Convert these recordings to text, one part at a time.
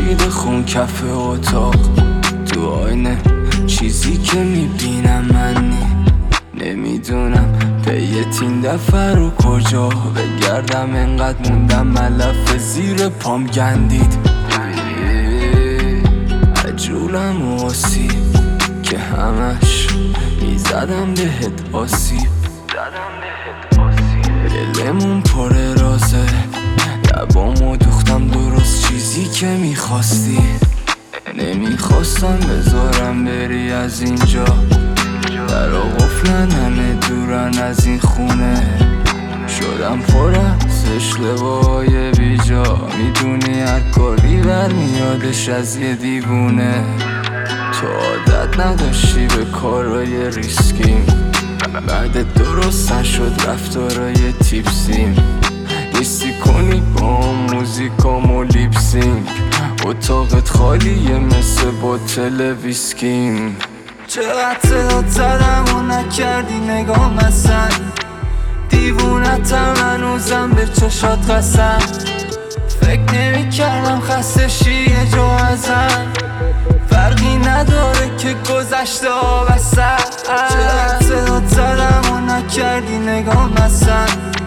خورشید خون کف اتاق، تو آینه چیزی که میبینم من نمیدونم پیت این دفعه رو کجا بگردم. انقدر موندم ملف زیر پام گندید، عجولم و آسیب که همش میزدم بهت آسیب. دلمون پر رازه، لبامو دوختم درست چیزی که میخواستی. نمیخواستم بذارم بری از اینجا، در و قفلن همه دورن از این خونه. شدم پر از اشتباهای بیجا، میدونی هر کاری برمیادش از یه دیوونه. تو عادت نداشتی به کارای ریسکیم، بعد درست نشد رفتارای تیپسیم. نیستی کنی با موزیکامو لیپسینگ، اتاقت خالیه مثل بوتل ویسکیم. چقدر صدات زدم و نکردی نگام اصلا، دیوونتم هنوزم به چشات قسم. فکر نمی کردم خسته شی یه جا ازم، فرقی نداره که گذشته ها وسط. چقدر صدات زدم و نکردی نگام اصلا،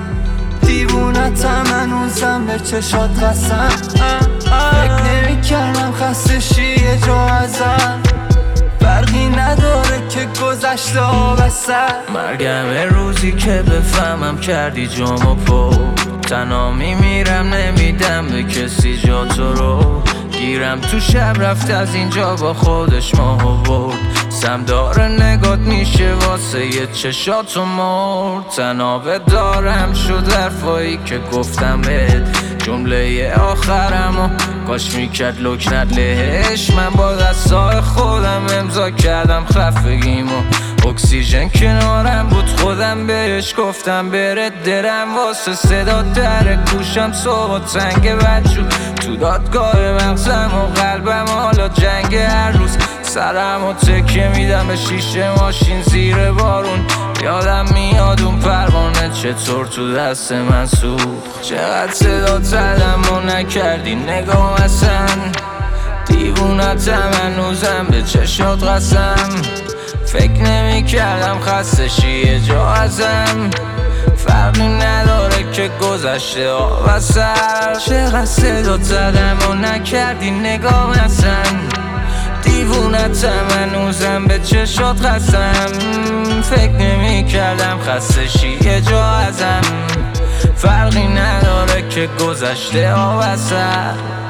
دیوونتم هنوزم به چشات قسم. فکر نمی کردم خسته شی یه جا ازم، فرقی نداره که گذشته ها وسط. مرگم روزی که بفهمم کردی جامو پر، تنها میمیرم نمیدم به کسی جا تو رو. گیرم تو شب رفت از اینجا با خودش ماهو برد، سمدار نگات میشه واسه یه چشاتو مرد. تنابه دارم شد حرفایی که گفتم بهت، جمله آخرمو کاش میکرد لکنت لهش. من با دستای خودم امضا کردم خفگیمو، اکسیژن کنارم بود خودم بهش گفتم بره. درم واسه صدا در گوشم صبح تنگ بچو، تو دادگاه مغزم و قلبم حالا جنگ هر روز. سرم و تکه میدم به شیشه ماشین زیر بارون، یادم میاد اون پروانه چطور تو دست من سوخت. چقدر صدا زدم و نکردی نگام اصلا، دیوونتم هنوزم به چشات قسم. فکر نمی کردم خسته شی یه جا ازم، فرقی نداره که گذشته ها وسط. چقدر صدات زدم و نکردی نگام اصلا، دیوونتم هنوزم به چشات قسم. فکر نمی کردم خسته شی یه جا ازم، فرقی نداره که گذشته ها وسط.